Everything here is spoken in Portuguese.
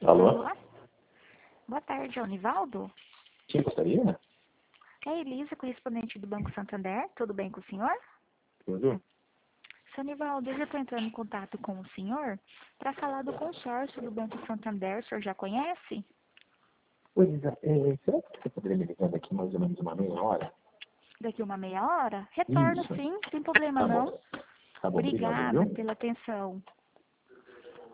Alô? Alô? Boa tarde, é o Nivaldo? Quem gostaria? É a Elisa, correspondente do Banco Santander. Tudo bem com o senhor? Tudo? Seu Nivaldo, eu já estou entrando em contato com o senhor para falar do consórcio do Banco Santander. O senhor já conhece? Oi, Lisa, será que você poderia me ligar daqui mais ou menos uma meia hora? Daqui uma meia hora? Retorno Isso. sim, sem problema Tá não. bom. Tá bom, obrigado, Obrigada viu? pela atenção.